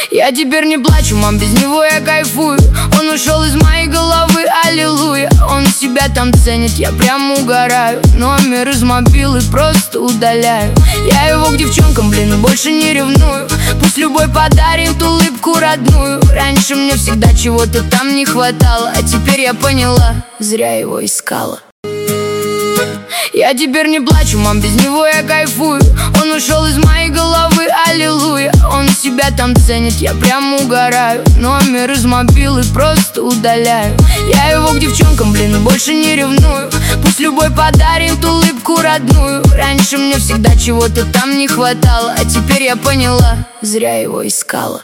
Я теперь не плачу, мам, без него я кайфую. Он ушел из моей головы, аллилуйя. Он себя там ценит, я прям угораю. Номер из мобилы просто удаляю. Я его к девчонкам, блин, больше не ревную. Пусть любой подарит улыбку родную. Раньше мне всегда чего-то там не хватало, а теперь я поняла, зря его искала. Я теперь не плачу, мам, без него я кайфую. Он ушел из моей головы, аллилуйя. Он себя там ценит, я прям угораю. Номер из мобилы просто удаляю. Я его к девчонкам, блин, больше не ревную. Пусть любой подарит улыбку родную. Раньше мне всегда чего-то там не хватало, а теперь я поняла, зря его искала.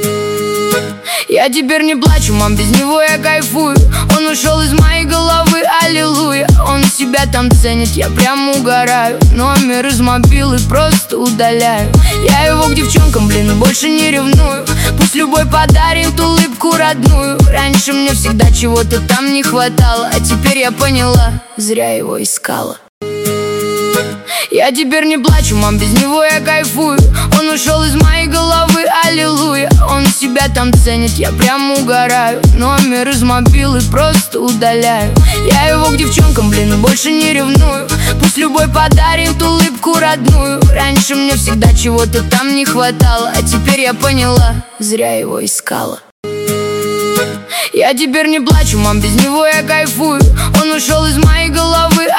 Я теперь не плачу, мам, без него я кайфую. Он ушел из моей головы, аллилуйя. Он себя там ценит, я прям угораю. Номер из мобилы просто удаляю. Я его к девчонкам, блин, больше не ревную. Пусть любой подарит улыбку родную. Раньше мне всегда чего-то там не хватало, а теперь я поняла, зря его искала. Я теперь не плачу, мам, без него я кайфую. Он ушел из моей головы, аллилуйя. Он себя там ценит, я прям угораю. Номер из мобилы просто удаляю. Я его к девчонкам, блин, больше не ревную. Пусть любой подарит улыбку родную. Раньше мне всегда чего-то там не хватало, а теперь я поняла, зря его искала. Я теперь не плачу, мам, без него я кайфую. Он ушел из моей головы,